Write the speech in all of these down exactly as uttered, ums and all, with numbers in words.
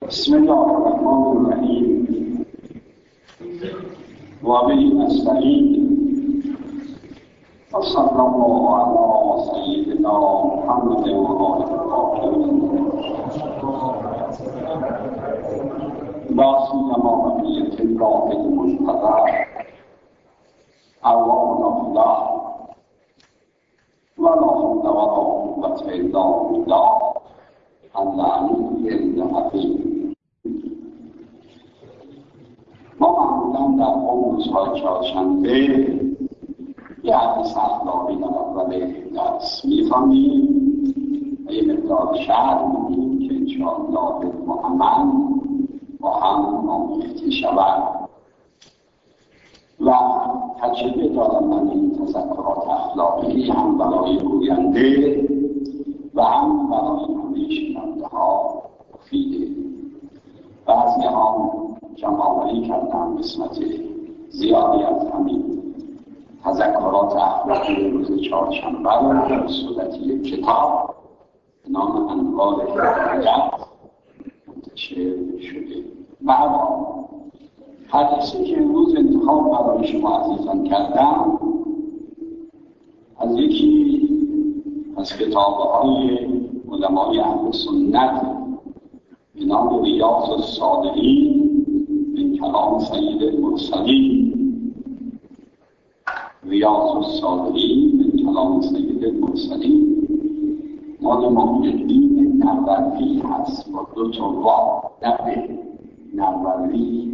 بسم الله الرحمن الرحیم و به نستعین و صلی الله علی سیدنا محمد و آله الطاهرین لا سیما بقیة الراحل المنتظر ارواحنا الله ولا حول ولا قوة الا بالله العلی العظیم. ما معمولا در اون روزهای چهارشنبه یه حدیث اخلاقی در اول درس می‌خوانیم و یه مقدار شرح می‌دیم که انشاءالله با عمل با هم آمیخته شود و تجربه دارم من این تذکرات اخلاقی هم برای گوینده و هم برای همه شنونده ها مفیده. بعضی هم جمع‌آوری کردم قسمت زیادی از همین تذکرات اخلاقی روز چهارشنبه رو در صورت یک کتاب به نام انوار هدایت منتشر شده. بعد حدیثی که امروز انتخاب برای شما عزیزان کردم از یکی از کتاب‌های علمای اهل سنت به نام ریاض الصالحین من کلام سید المرسلین. ریاض الصالحین من کلام سید المرسلین مال محی الدین نووی هست با دو تا وا نوی نووی.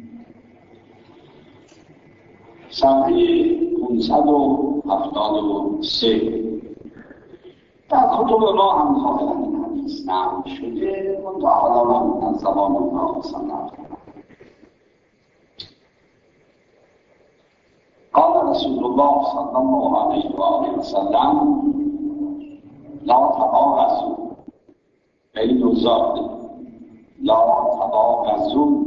صفحه پانصد و هفتاد و سه. در کتب ما هم ظاهرا این حدیث نقل شده منتها حالا من از زبان اونها سند کنم. قال رسول الله صلی الله علیه و آله و سلم لا تباغضوا بین الزاد لا تباغضوا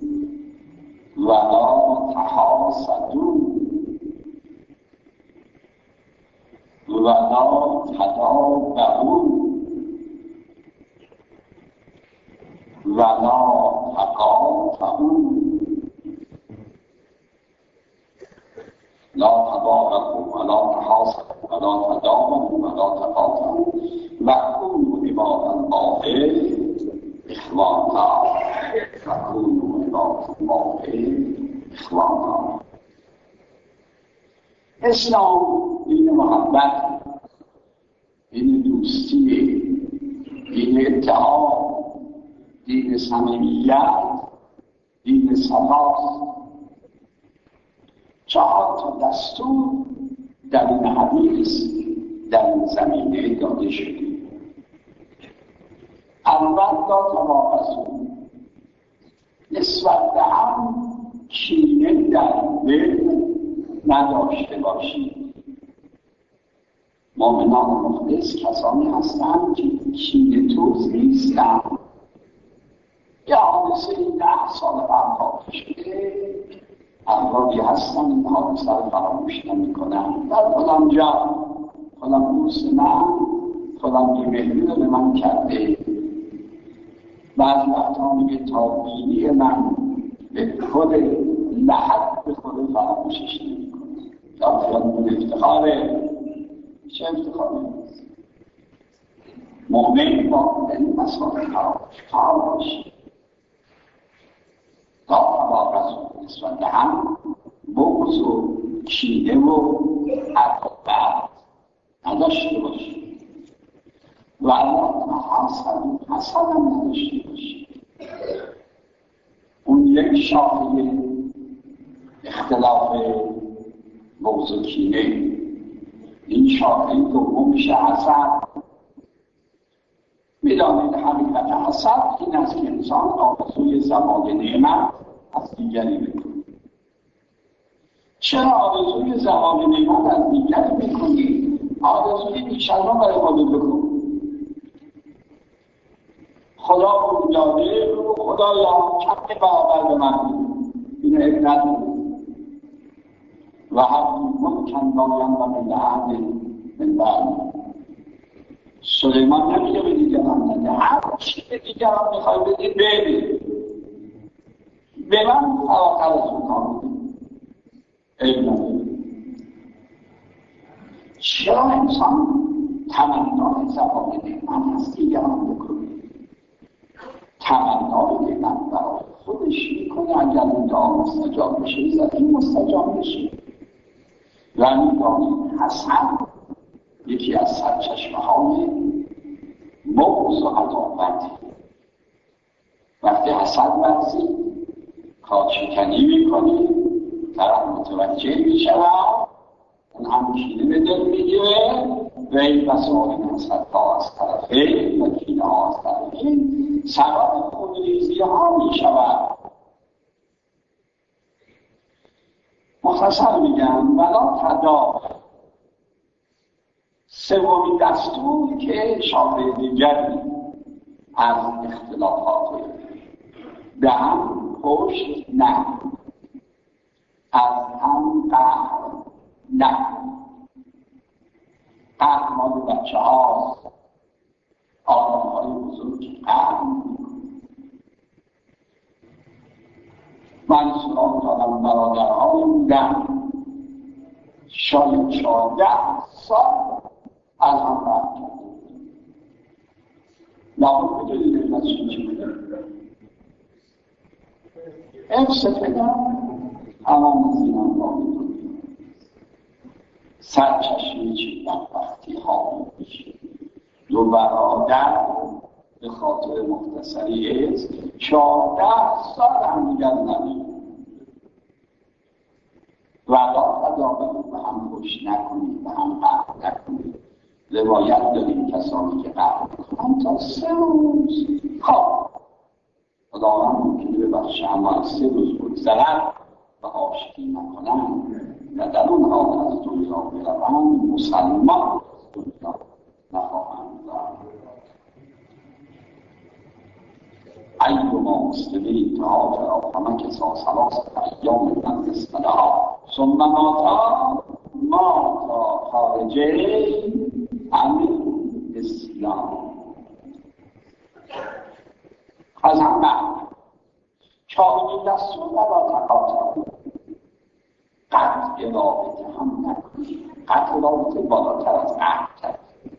ولا تحاسدوا ولا تدابروا ولا تقاطعوا لا تباغضوا ولا تحاسدوا ولا تدابروا ولا تقاطعوا وكونوا عباد الله اخوانا وكونوا عباد الله اخوانا. اسلام دین محبت، دین دوستی، دین اتحاد، دین صمیمیت، دین صفاست. چهار تا دستور در این حدیث در این زمینه داده شده. اول لا تباغضوا، نسبت به هم کینه در دل نداشته باشید. مؤمنان مخلص کسانی هستند که کینه توز نیستند. یه حادثه ده سال قبل شده، افرادی هستند این حادثه رو فراموش نمی‌کنند. در فلان جا فلان دوست من فلان بی‌مهری رو به من کرده. بعضی وقتا میگه تا بینی من به خود لحد به خود فراموشش نمی‌کنه. یا فلان افتخاره، چه افتخاری نیست. مؤمن با این مسائل کار باشید. تا تباغضوا، نسبت به هم بغض و کینه و عداوت نداشته باشید. ولا تحاسدوا، حسد هم نداشته باشید. اون یک شاخه اختلاف بغض و کینه. این شاخه دوم میشه حسد. میدانید حقیقت حسد این است که انسان آرزوی زوال نعمت از دیگری میکنه. چرا آرزوی زوال نعمت از دیگری میکنی؟ آرزوی بیش از آن برای خودت بکن. خدا رو داده رو خدا یا کم برابر به من این عبرت و هر ممکن بایم و من لحظه من بعد سلیمان نمیگه به دیگران نده، هر چی به دیگران میخوای بده بده، به من فراتر از اونها بده، علم نده. چرا انسان تمنای زبان نعمت هست دیگران بکنه؟ تمنای نعمت برای خودش میکنه، اگر این دعا مستجاب بشه زد این مستجاب بشه. و میدانیم حسن یکی از سرچشمه های مغز و عداوت. وقتی حسد ورزی کارشکنی میکنی، طرف متوجه میشود، اون هم کینه به دل میگیره و این بسای حسد ها از طرفین و کینه ها از طرفین سبب خونریزی ها میشود. مختصر میگم ولا تدا. سومین دستور که شاخه دیگری از اختلافات به هم پشت نه، از هم قهر نه. قهر مال بچه هاست، آدم های بزرگ قهر من سلام دادم برادرهای بودم شاید چهارده سال از هم قهر کرده. لابد بدونید علت چی بوده؟ حفظ پدر امان زینان باقی سرچشمه چی بدبختی ها میشه. دو برادر به خاطر مختصری است چهارده سال هم دیگر نمید. ولا خدا به هم خوش نکنید، به هم قهر نکنید. روایت داریم کسانی که قهر میکنن تا سه روز خواب خداوند ممکنه ببخشه، اما از سه روز بگذرد و آشتی نکنن و در اون حال از دنیا بروند، مسلمان از دنیا نخواهند رفت. ایما مسلمین تعافر همه کسا ثلاثت ایام من اسمدها ثم ماتا ماتا خارجه عن اسلام. از هم بعد چهارمین دستور ولا تقاطعوا، قطع رابطه هم نکنید. قطع رابطه بالاتر از عهد.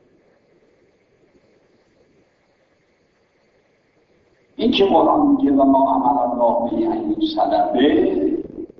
این که قرآن میگه و ما عمل الله به این سلبه،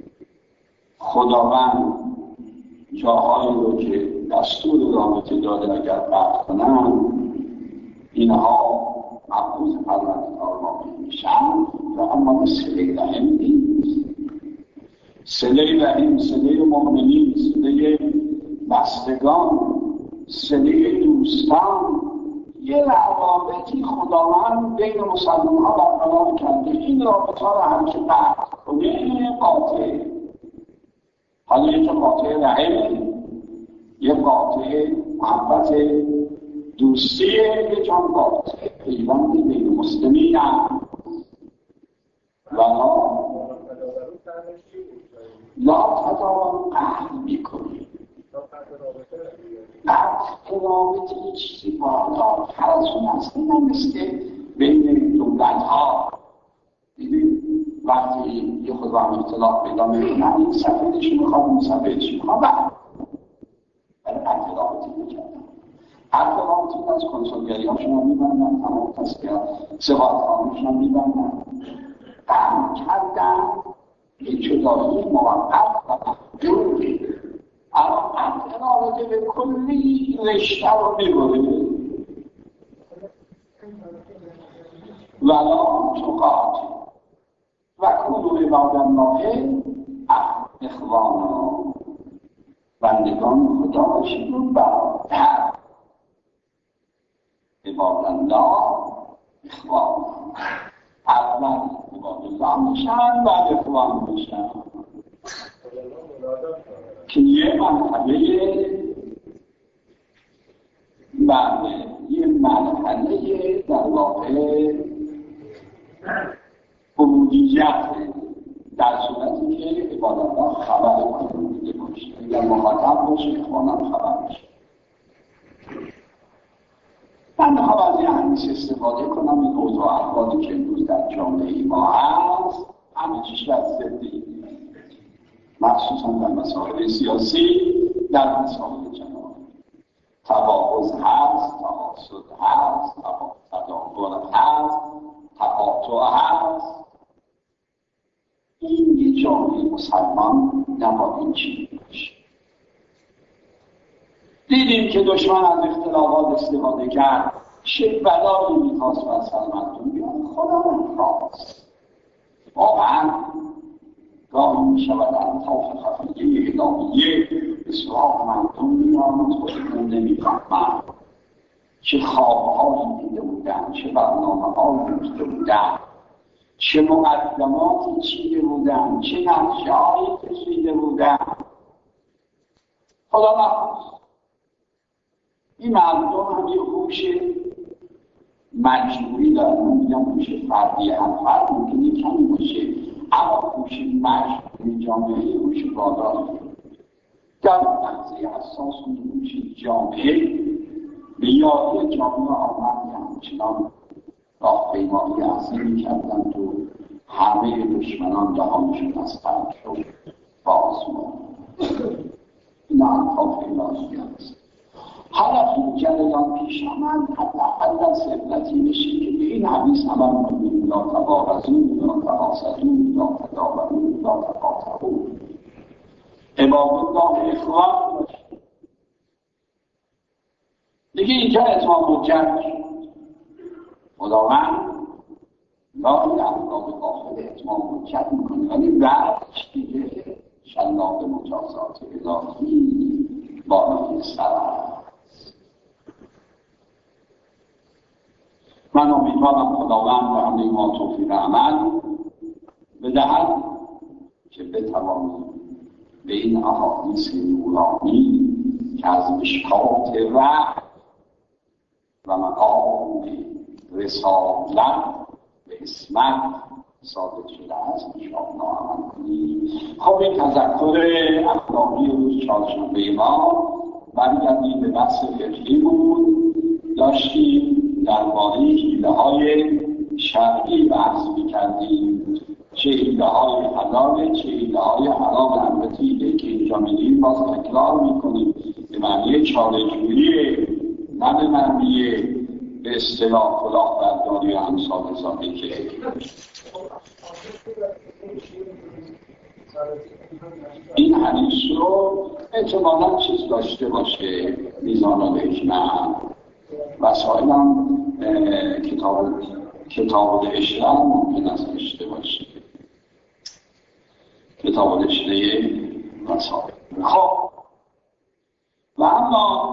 خداوند جاهایی رو که دستور رابطه داده اگر قطع کنن اینها مبعوض پروردگار واقع میشن و اما صله رحم نیست. صله رحم، صله مؤمنین، صله بستگان، صله دوستان، یه روابطی خداوند بین مسلمان ها برقرار کرده. این رابطه ها رو هم که قطع کنه قاطع. حالا یه که قاطع رحم، یه قاطع محبت دوستیه، یه جان قاطع پیوندی بین مسلمین هم ولا لا تدارم قهر میکنی. قطع رابطه یه چیزی بالاتر از اون هست. من مثل بین دولت ها دیدید وقتی یه خود هم اطلاع پیدا میکنن این سفیدش میخواد اون سفیدش میخواد بعد برای قطع رابطه میکردن. قطع رابطه از کنسولگری هاشون هم میبندن، تمام تسکیه سواد خانشون هم میبندن. قطع کردن یک جدایی موقت و محدودی. اما قطع رابطه به کلی رشته رو میبره. ولا تقاطع و کلو عباد الله اخوانا، بندگان خدا باشید و برادر. عباد الله اخوانا، اول عباد الله میشن بعد اخوان میشن که یه مرحله بله یه مرحله در واقع عبودیت در صورتی که عبادت ها خبر کنید باشه. اگر مخاطب باشه اخوانم خبر باشه. من میخوام از این حدیث استفاده کنم. این اوضاع احوالی که امروز در جامعه ما هست همه چیش از ضدی، مخصوصا در مسائل سیاسی، در مسائل جنایی تباغض هست، تحاسد هست، تدابر هست، تقاطع هست. این یه جامعه مسلمان نباید این چیزی باشه. دیدیم که دشمن از اختلافات استفاده کرد، چه بلایی میخواست و اصلا مردم بیان خدا نخواست. واقعا گاهی میشود انطاف خفیه الهیه به سراغ مردم میان خودمون نمیفهمند چه خوابهایی دیده بودن، چه برنامه‌هایی دیده بودن، چه مقدماتی چیده بودن، چه نقشه‌هایی کشیده بودن. خدا نخواست. این مردم هم یه هوش مجموعی دارن. من میگم هوش فردی، هم فرد ممکنه کمی باشه، اما هوش مجموعی جامعه هوش بالا در لحظه اساس هوش جامعه به یاد جامعه آمد همچنان راهپیمایی عظیمی کردند و همه دشمنان دهانشون از فرد شد باز ماند. این انطاف الهی است. حالا این جریان پیش آمد حداقل از عبرتی بشه که به این حدیث عمل کنیم: لا تباغضوا لا تحاسدوا لا تدابروا لا تقاطعوا. عباد الله اخوان باشید. دیگه اینجا اتمام حجت خداوند گاهی اخلاق داخل اتمام حجت میکنه، ولی بعدش دیگه شلاق مجازات الهی بالای سر است. من امیدوارم خداوند به همه ما توفیق عمل بدهد که بتوانیم به این احادیث نورانی که از مشکات وحی و مقام رسالت به اسمت ثابت شده است انشاءالله عمل کنیم. خب این تذکر اخلاقی روز چهارشنبه ما برگردیم به بحث فقهی بود. داشتیم درباره حیله‌های شرعی بحث می‌کردیم، چه حیله‌های حلال چه حیله‌های حرام. البته حیله که اینجا می‌گیم باز تکرار می‌کنیم به معنی چاره‌جویی، نه به معنی به اصطلاح کلاهبرداری و امثال ذالک. این حدیث رو احتمالاً چیز داشته باشه، میزان الحکمت وسائل هم کتاب کتاب الاشته هم ممکن است داشته باشه، کتاب الاشته وسائل. خب و اما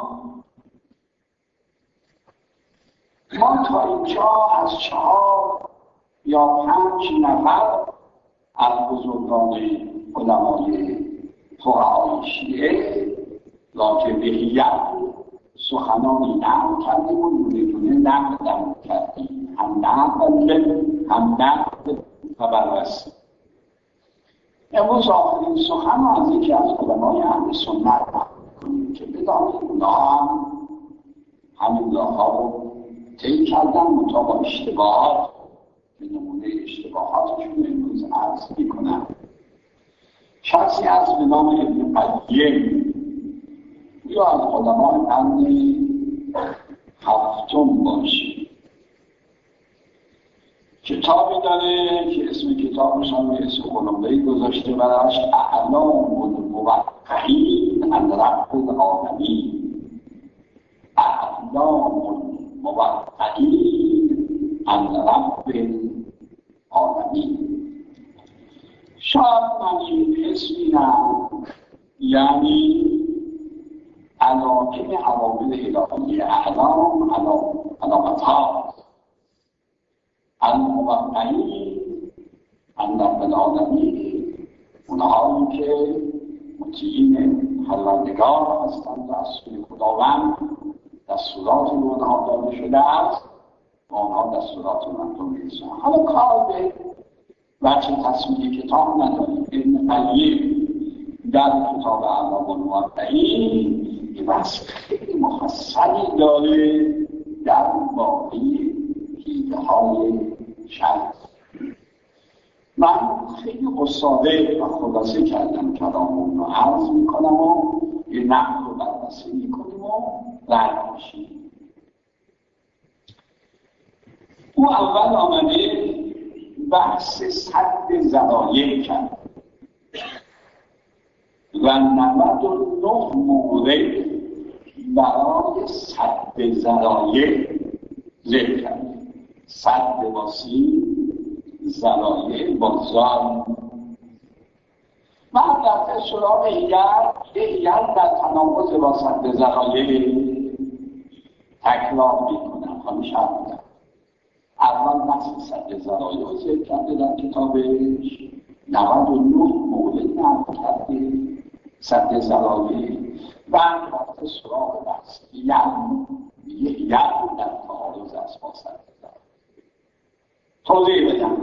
ما تا اینجا از چهار یا پنج نفر از بزرگان علمای فقهای شیعه راجبهیت سخنانی نقل کردیم و دونه دونه نقل کردیم، هم نقل هم نقل و بررسی. امروز آخرین سخن از یکی از علمای اهل سنت نقل کنیم که بدانیم اونا هم همین راه‌ها رو طی کردن منتها با اشتباهات. به نمونه اشتباهاتشون امروز عرض میکنم. شخصی هست به نام ابن قیم یا از علمای قرن هفتم باشه، کتابی داره که اسم کتابش هم به اسم قلمبه‌ای گذاشته براش اعلام الموقعین عن رب العالمین. اعلام الموقعین عن رب العالمین. شاید من این اسمی نه، یعنی علاقه عوامل الهی اعلام علامت ها الموقعین عن رب العالمین، اونهایی که مطیعین پروردگار هستند، رسول خداوند دستورات رو اونها داده شده است و آنها دستورات مردم میرسند. حالا کار به وجه تصویری کتاب نداریم. ابن قیم در کتاب اعلام الموقعین یه بحث خیلی مفصلی داره در واقعی حیله های شرط. من خیلی قصاده و خلاصه کردم کلامون رو عرض میکنم و یه نقل رو بررسی میکنیم و رد میشیم. او اول آمده بحث سد ذرایع کرد و نود و نه مورد برای سد ذرایع ذکر کرد. سد واسی، ذرایع با زال. بعد رفته سراغ هیل، هیل در تناقض با سد ذرایع تکرار میکنم. همیشه هم اول بحث سد ذرایع رو ذکر کرده در کتابش، نود و نه مورد نقل کرده سد ذرایع. بعد رفته سراغ بحث هیل، هیل در تعارض است با سد ذرایع. توضیح بدم.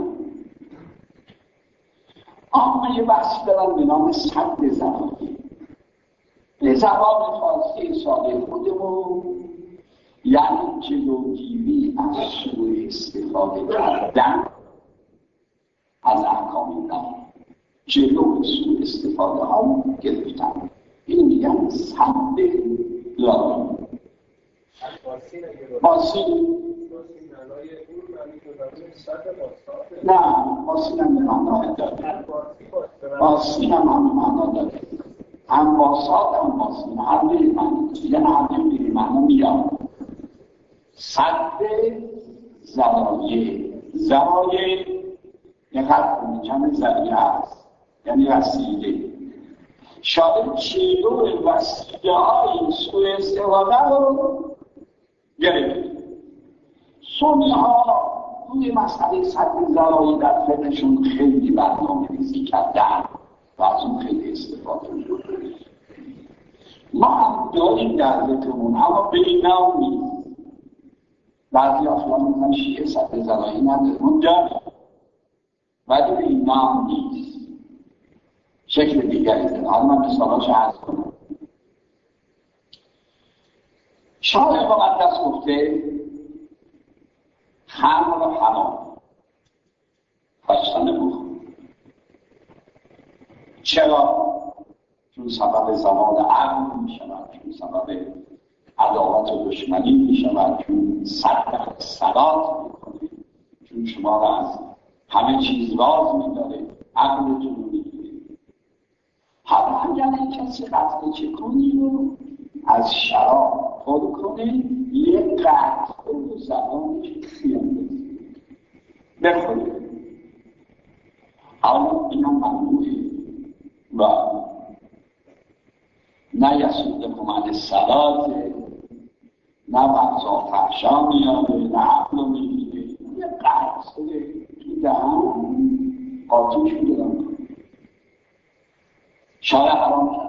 آما یه بحثی دارم به نام سد ذرایع. به زبان فارسی ساده خودمون یعنی جلوگیری از سوء استفاده کردن از احکام الله، جلو سوء استفاده ها گرفتن. این میگن سد ذرایع. فارسی نه، فارسی هم به معنای داره، فارسی هم هم معنا داره، هم باسات هم فارسی هم به معنی دیگه هم به معنی میاد. سد ذرایع، ذرایع دقت کنید جمع ذریعه است، یعنی وسیله. شاید چیلو وسیله های سوء استفاده رو گرفت. سنی ها روی مسئله سد ذرایع در فقهشون خیلی برنامه ریزی کردن و از اون خیلی استفاده می‌کنن. ما هم داریم در ذکرمون، اما به این نام نیست. بعضی افراد میگن شیعه سد ذرایع نداره، اون داره ولی به این نام نیست، شکل دیگری داره. حالا من مثالاش عرض کنم. شارع مقدس گفته خمر حرام، داشتن بخور. چرا؟ چون سبب زوال عقل می شود، چون سبب عداوت و دشمنی می شود، چون صد صلات می کنه، چون شما را از همه چیز راز می داره، عقلتون رو می گیره. حالا اگر کسی قطعه چکونی رو از شراب پر کنه، یک قطعه رو زبانش خیام بخوره. حالا این هم ممنوعه و نه یسودکم عن الصلاة، نه وقتا فحشا میاره، نه عقل رو میگیره. یه قطعه تو دهن قاطی شده دارم شارع حرام کرد.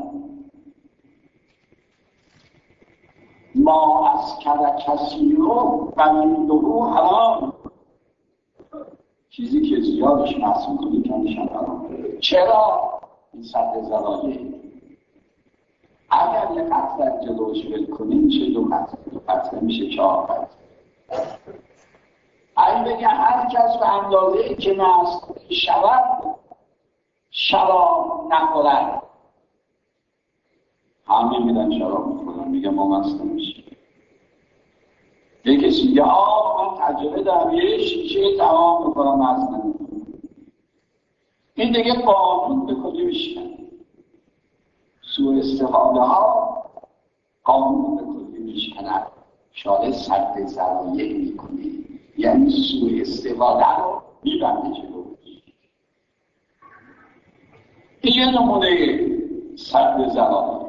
ما از کده کسی رو بمیندهو حرام، چیزی که زیادش محسوب کنی کمش حرام. چرا؟ این سد ذرایع. اگر یک قطعه جلوش ول کنیم میشه دو قطعه، دو قطعه میشه چهار قطعه. اگه بگه هر کس به اندازه‌ای که مست شود شراب نخورد، همه میدن شراب میخورن، میگه ما مست نمیشیم. یه کسی میگه آه من تجربه دارم یه شیشه تمام میکنم مست نمیکنم. این دیگه قانون به کلی میشکن. سوء استفاده ها قانون به کلی میشکنن. شارع سد ذرایع میکنه، یعنی سوء استفاده رو میبنده جلوش. این یه نمونه سد ذرایع.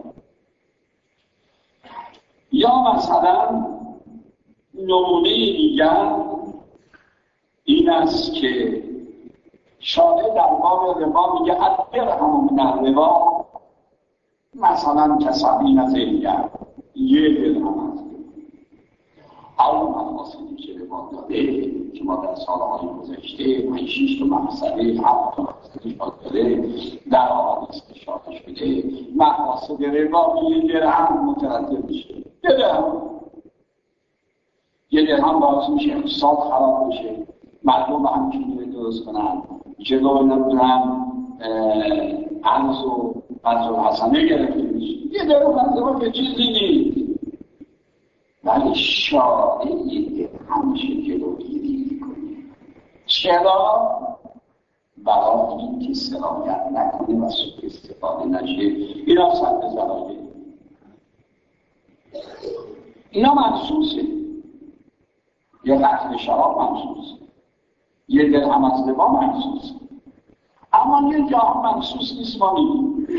یا مثلا نمونه دیگر این است که شارع در باب ربا میگه الدرهم من الربا، مثلا کسبین از ایگر یه درهم از اون مفاصلی که ربا داره که ما در سالهای گذشته پنج شش تا مسئله هفت تا مسئله داره در آن استشاره شده. مفاسد ربا یه درهم مترتب میشه. یه درهم یه درهم باعث میشه اقتصاد خراب بشه، مردم با هم کینه درست کنن، جلو نمیدونم ارز و قدر و حسنه گرفته میشه. یه درهم ازدواج که چیزی نیست، ولی شاعر یه همیشه جلوگیری میکنه. چرا؟ برای این که سرایت نکنه و سوء استفاده نشه. اینا سد ذرایع، اینا منصوصه. یه قتل شراب منصوصه، یه درهم از ربا منصوصه، اما یه جا منصوص نیست. ما میگیم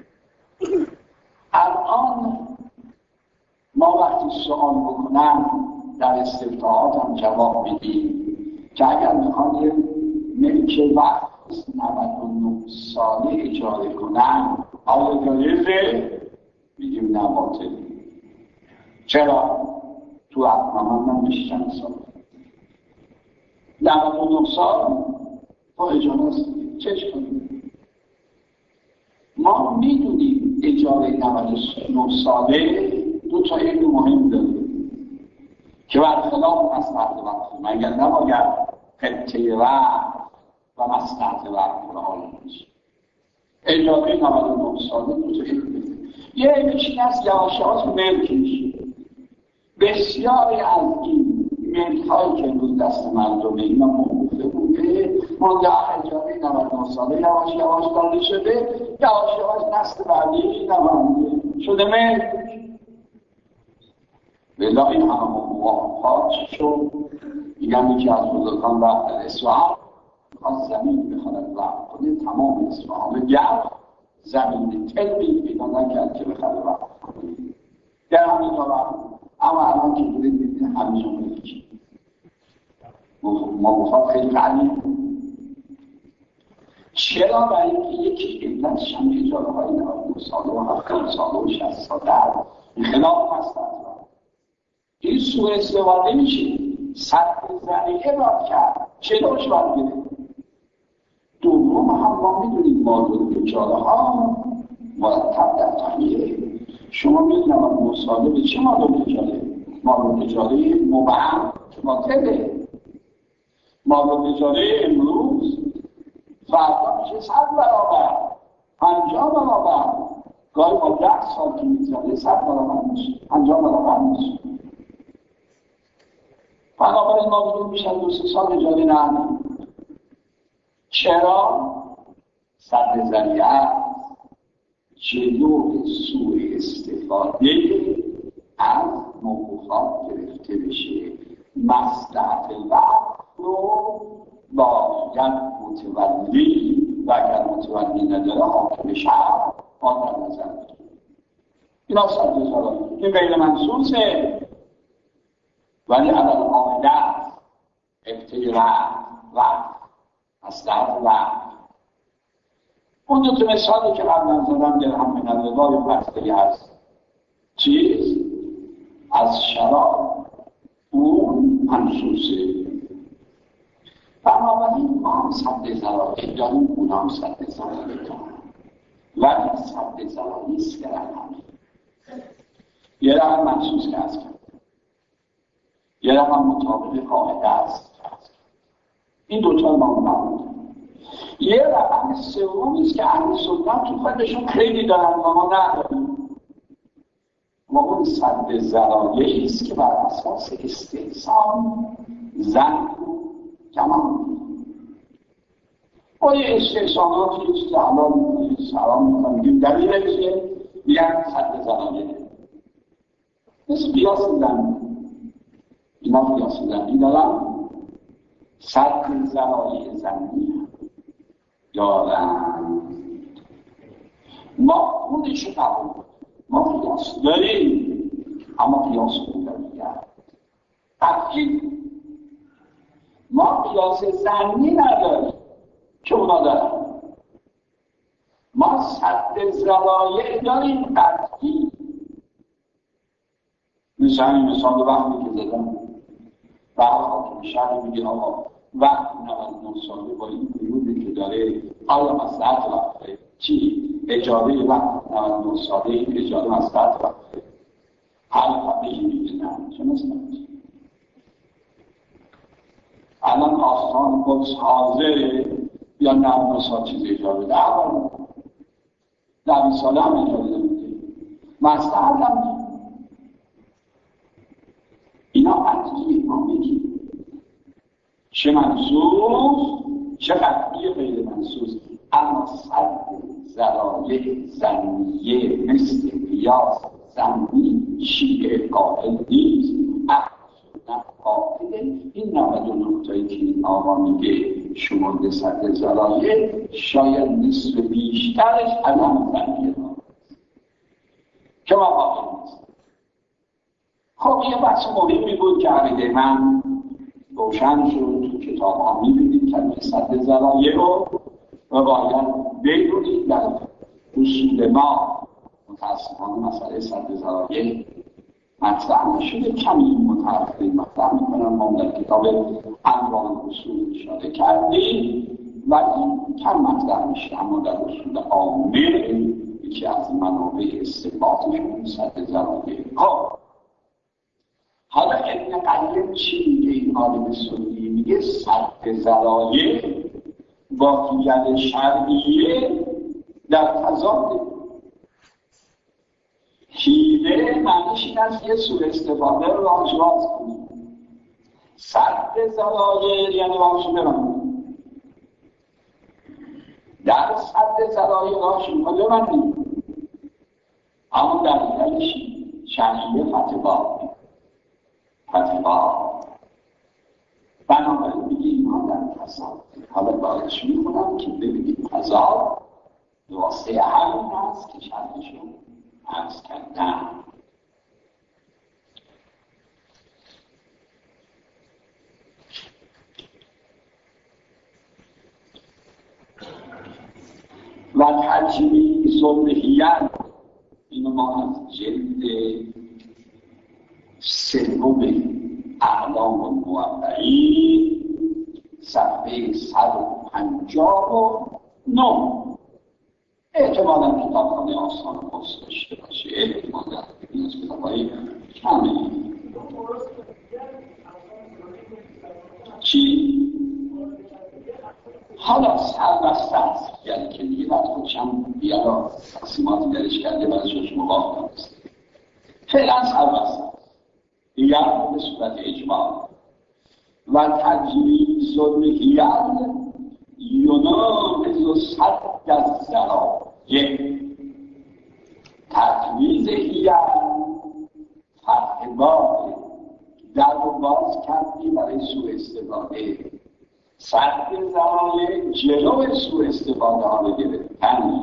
الان ما وقتی سوال بکنم در استفتاحات هم جواب میدیم که اگر میخوان یه ملک وقت نود و نه ساله اجاره کنن آیا جایزه؟ میگیم نه، باطل. چرا؟ تو اقنامه هم میشه چند سال نود و نه سال با اجاره است. چش کنیم؟ ما میدونیم اجاره نود و نه ساله دو تا علم مهم داره که برخلاف مصلحت وقت مگر نباید قطعه وقت و مصلحت وقت را حال میشه. اجاره نود و نه ساله دو تا علم داره. یه علمش این است یواش یواش ملک میشه. بسیاری از این ملک هایی که روز دست مردمه اینا موقوفه بوده منجا اجاره نود و نه ساله یواش یواش داده شده، یواش یواش نسل بعدی نمانده شده ملک. بلا این همه موافقات شد. میگم که از بزرگان رفت در اصفهان میخواد زمین بخواهد وقت کنه، تمام اصفهان گرد زمین تلبی پیدا نکرد که بخواهد وقت کنه در همین دارم. اما الان که بودید میبینید همیشه ملکی موافقات خیلی قلیل. چرا؟ برای اینکه یکی علتش هم اجاره های نود و نه ساله و هفتاد ساله و شصت ساله خلاف هستند. این سوء استفاده میشه. سد ذریعه باید کرد، چطورش باید گرفت. دوم هم ما میدونیم مادر اجاره ها مرتب در تنیه. شما میدونیم ما ساله به چه مادر اجاره؟ مادر اجاره مبهم که باطله. مادر اجاره امروز فردا میشه صد برابر، پنجاه برابر، گاهی با ده سال که میزنه صد برابر میشه، پنجاه برابر میشه. بنابراین ما بدون میشن دو سه سال اجاره نهنیم. چرا؟ سد ذریعه جلو سوء استفاده از موقوفات گرفته بشه. مصلحت وقت رو باید متولی و اگر متولی نداره حاکم شهر آن در نظر بگیره. اینا سد ذریعه این غیر منصوصه، ولی اول آمده است ابتدای وقت مصلحت وقت. اون دو تا مثالی که قبلا زدم درهم به نظرهای بستگی هست. چیز؟ از شراب اون منصوصه. بنابراین ما هم سد ذرایع داریم، اون هم سد ذرایع داریم، ولی سد ذرایع است که رقم یه رقم منصوص که هست کرد، یه رقم مطابق قاعده است. این دوتا ما نبودیم. یه رقم سومی است که اهل سنت تو خودشون خیلی دارن و ما نداریم. و اون سد ذرایعی است که بر اساس استحسان زن کمان و یه استحساناتی است که الان سلام میکنیم دلیل چیه؟ میگن سد ذرایع مثل قیاس زن. اینا قیاس زنی دارن، سد ذرایع زنی دارن. ما خودشو قبول کنیم، ما قیاس داریم، اما قیاس خودم کرد تفکیل. ما قیاس زنی نداریم که اونا دارن. ما سد ذرایع داریم تفکیل. مثل همین مثال وقتی که زدم برای حاکم شهر میگه آقا وقت نود و نه ساله با این قیودی که داره آیا مصلحت وقته؟ چی؟ اجاره وقت نود و نه ساله این اجاره مصلحت وقته؟ حل فقیه میگه نه، چه مصلحت؟ الان آستان قدس حاضره یا نه مثلا چیزی اجازه ده اول در ساله هم اجازه میده مستحب هم اینا قطعی ما بگیم چه منصوص چه قطعی غیر منصوص. اما صد ذرایع ظنیه مثل قیاس ظنی شیعه قائل نیست، اهل سنت قائل. این نود و نه تایی که این آقا میگه شمرده صد ذرایع شاید نصف بیشترش عدم ظنیه داره که ما قائل نیست. خب یه بحث مهمی بود که عقیده من روشن شد. تو کتاب ها میبینید که صد ذرایع رو و باید بدونید در اصول ما متاسفانه مسئله صد ذرایع مطرح نشده. کمی متأخرین مطرح میکنم، ما در کتاب انواع اصول اشاره کردیم و این کم مطرح میشه، اما در اصول عامه یکی از منابع استنباطشون صد ذرایع. خب حالا ابن قیم چی میگه؟ این عالم سنی میگه صد ذرایع با حیل شرعیه در تضاد. حیله معنیش این است که سوء استفاده رو راجواز کنید. صد ذرایع یعنی راش ببندید، در صد ذرایع راش میکنه ببندید، اما در حیل شرعیه فتوا فتوا بنابراین میگه اینا در تضاد. حالا باید میکنم که ببینید تضاد واسه همین هست که شرطشون عرض کردن. و تجمیع صلحیت اینو ما از جلد سوم اعلام الموقعین صفحه صد و پنجاه و نه احتمالا کتابخانه آستان قدس داشته باشه. احتمالا این از کتابهای کمه. چی؟ حالا سربسته است یعنی که دیگه باید خودشم بیارا تقسیماتی درش کرده بعدش مباح کنست. فعلا سربسته است دیگر به صورت اجماع. و تجمیع صلحیت یناقض صد الذرایع. تجویز حیل فتح باب در رو باز کردی برای سوء استفاده. صد ذرایع جلو سوء استفاده ها رو گرفتن.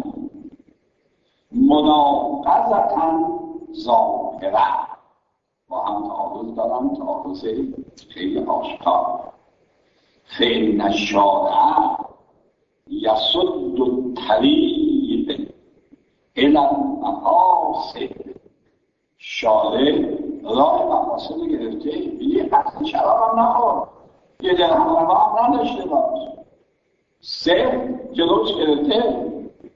مناقضتاً ظاهره با هم تعارض دارم، تعارض خیلی آشکار. فإن الشارع یصد الطریق الی المقاصد. شارع راه مقاصد رو گرفته، یه قطع شراب هم نخور، یه درهم هم نداشته باش، سه جلوش گرفته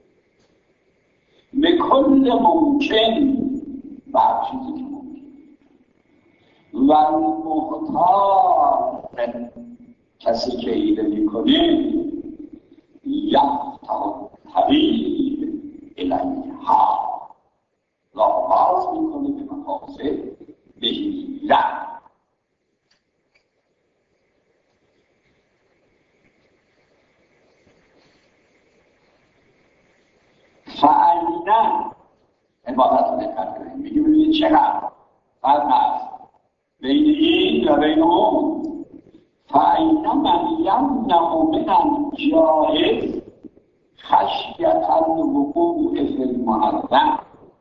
به کل ممکن بر چیزی که ممکن. و المختار کسی که ایده میکنه یفتح طریق الیها، راه باز میکنه به مقاصد به حیله. فعینا عبادت رو دقت کنیم. میگه ببینید چقدر فرق هست بین این و بین اون. فعینا من یمنع من الجائز خشیت الوقوع فی المحرم.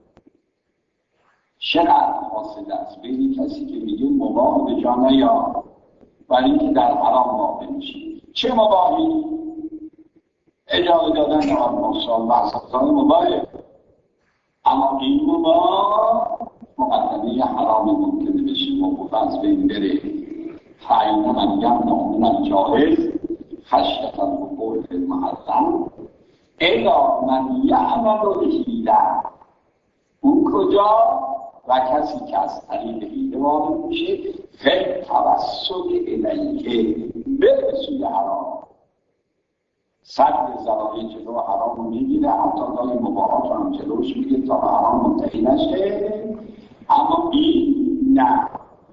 چقدر فاصله است بین کسی که میگه مباح به جا نیار ولی اینکه در حرام واقع میشه. چه مباحی؟ اجازه دادن در مصال و اصلا مباحه، اما این مباح مقدمه حرام ممکنه بشه، موقوف از بین بره. فعینا من یمنع من الجائز خشیت الوقوع فی المحرم الا من یعمل الحیله. اون کجا؟ و کسی که از طریق حیله وارد میشه فی توسل الیه بره سوی حرام. صد ذرایع جلو حرام رو میگیره، حتی گاهی مباحات رو هم جلوش میگیره تا حرام منتهی نشه. اما این نه،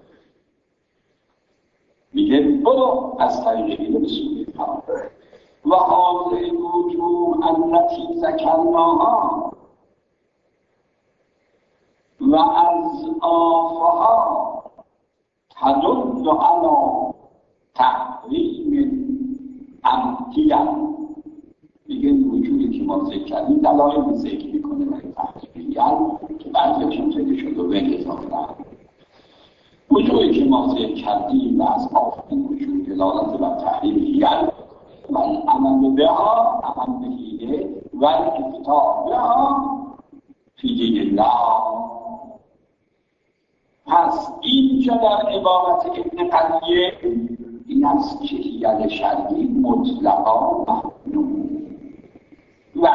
میگه برو از طریق میگه به سوی حرام. و حاضر وجوه التي ذکرناها و از آفها تدل علی تحریم امتیان. میگه وجودی که ما ذکر کردیم دلایل ذکر میکنه برای تحریم که بعضیشون خیلی شده و به اضافه دارن. وجودی که ما ذکر کردیم و از آفین وجود دلالت بر تحریم یل و العمل بها عمل بهیده و الافتاح بها فی دین الله. پس اینجا در عبارت ابن قیم این است که هیل شرعی مطلقا ممنوع. و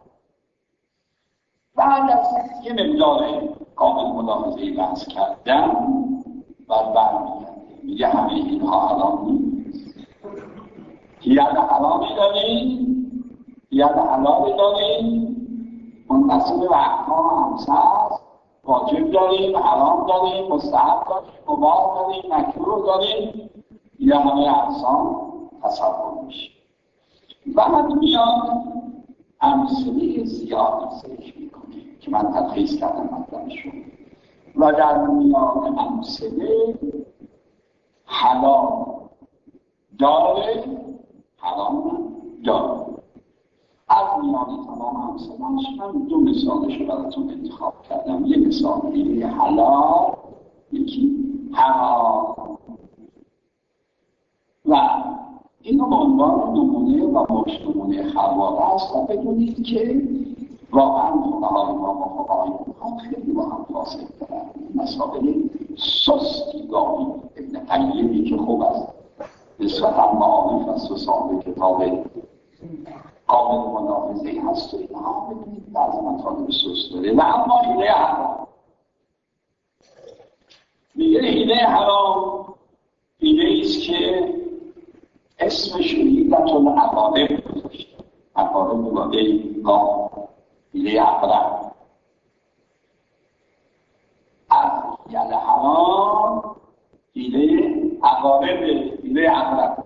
بعد از یه مقدار کامل ملاحظه بحث کردن و برمیگرده میگه همه اینها حرام نیست. هیل حرامی داریم، هیل حلالی داریم، منقسم به احکام خمسه است. واجب داریم، حرام داریم، مستحب داریم، مباح داریم، مکروه داریم. یا همه اقسام تصور میشه. بعد میاد امثله زیادی ذکر میکنه که من تلخیص کردم مطلبشون. و در میان امثله حلال داره، حرام داره. از میان تمام امثله‌اش من دو مثالش رو براتون انتخاب کردم. یه مثال دیگه حلال، یکی حرام. و اینو به عنوان نمونه و باش نمونه خواهر است و بدونید که واقعا فقهای ما و فقهای ما خیلی با هم فاصله دارن. مسائل سستی گاهی ابن قیمی که خوب است نسبتا معارف است و صاحب کتاب قابل ملاحظه هست و اینها ببینید بعض مطالب سست داره. و اما حیله حرام، میگه حیله حرام حیله ایست که اسمش حیلت العقارب گذاشته. عقارب بوده گاه، حیله عقرب. از حیله حرام حیله عقارب، حیله عقرب.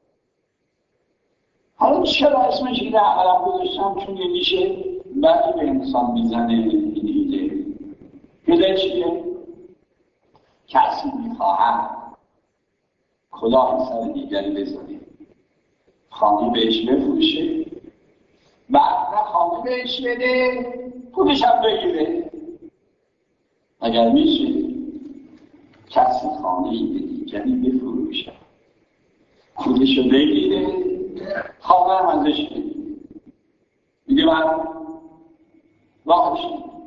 حالا چرا اسمش حیله عقرب گذاشتم؟ چون یه میشه بعدی به انسان میزنه این حیله. حیله چیه؟ کسی میخواهد کلاه سر دیگری بذاره، خانه بهش بفروشه، بعد نه خانه بهش بده، پولش هم بگیره. اگر میشه کسی خانه به دیگری بفروشه، پولش رو بگیره، خانه هم ازش بگیره، میگه من راهش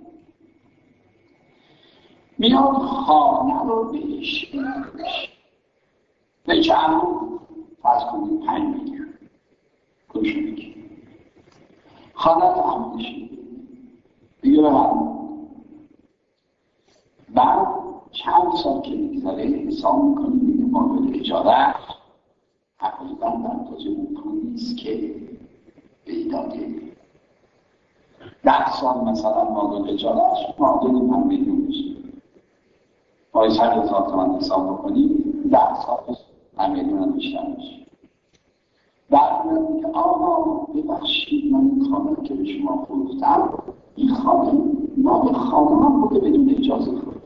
میاد خانه رو بهش بفروشه. به چند فرض کنید پنج میلیون کلش میگه، خانه رو هم بشه دیگه به من. بعد چند سال که میگذاره حساب میکنیم میگه مورد اجاره تقریبا در تازه اون پول نیست که بیداده. ده سال مثلا مورد اجارهش معادل من میلیون میشه. باید صد هزار تومن حساب بکنیم، ده سال من میلیون هم بیشتر میشه. بعد میگه آقا ببخشید من این خانه که به شما فروختم، این خانه مال خانه هم بوده بدون اجازه فروخت.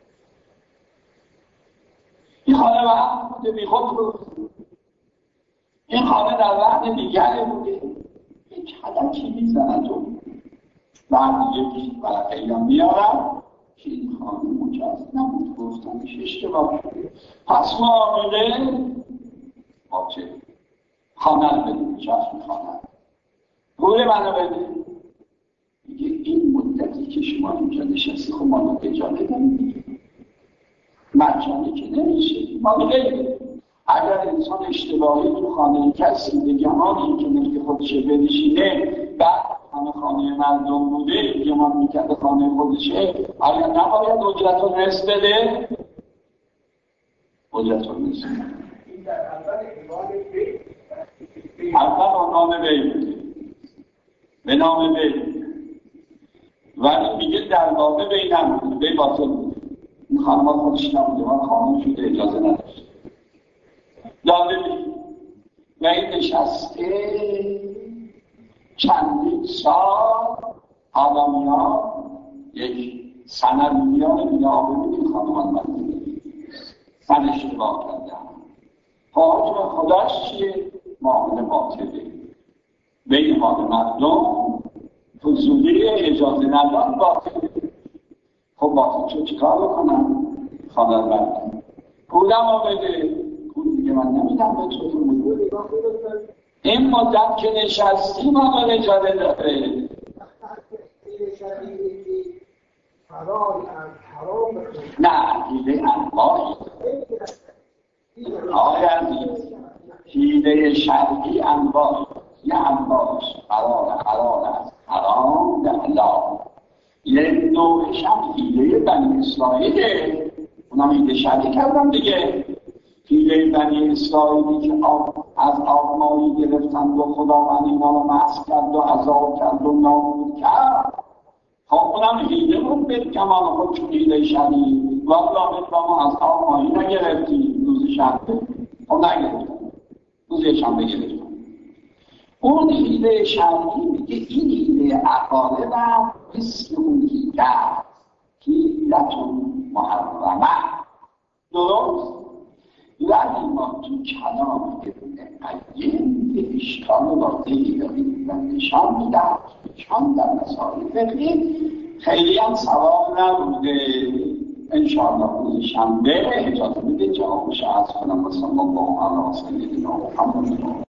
این خانه و هم بوده بی خود فروخت. این خانه در وقت دیگره بوده. یک حدکی میزند و بعد یک ورقه هم میارم که این خانه مجاز نبود گفتنش اشتباه شده. پس معامله باطل. خانه رو بدون چشم خانه پول منو بده. میگه این مدتی که شما اینجا نشستی خب مالو اجاره دارید، مجانی که نمیشه، مالو غیره. اگر انسان اشتباهی تو خانه کسی به گمانی که ملک خودشه بنشینه، بعد همه خانه مردم بوده گمان میکرده خانه خودشه، آیا نباید اجرت رو رس بده؟ اجرت رو رس بده. اول عنوان وی بوده به نام وی، ولی میگه در واقع وی نبوده، وی باطل بوده. این خانمات خودش نبوده، من خانم شده اجازه نداشت داده بید و این نشسته چندین سال آدمیان یک سند میان میان ببینید خانمان بنده من اشتباه کردم. حاجم خداش چیه؟ معامل باطله بین حال مردم فضولی اجازه نداد باطله. خب باطل چه چیکار بکنم؟ خانه بنده پولم آمده، پول میگه من نمیدم به تو. این مدت که نشستی ما اجازه داره نه حیله انواعی آقای عزیز، حیله شرعی انواعی، یه انواعش حلال حلال است، حرام به حلال. یه نوعش هم حیله بنی اسرائیله، اونم حیله شرعی کردم دیگه. حیله بنی اسرائیلی که آب از آب مایی گرفتند و خداوند اینا رو مسخ کرد و عذاب کرد و نابود کرد. خب اونم حیله بود به کمان خود چون حیله شرعی. والله مثل ما از آب مایی نگرفتیم روز شنبه، خب نگرفتیم روز شنبه گرفتیم. اون حیله شرعی میگه این حیله عقاله و مثل اون حیله حیلتون محرمه درست. ولی ما تو کلام ابن قیم به اشکال واضحی داریم و نشان میدم نشان در مسائل فقهی خیلی هم سواب نبوده. انشاءالله روز شنبه اجازه میده جوابش از کنم. صلی الله علیه و سیدنا محمد.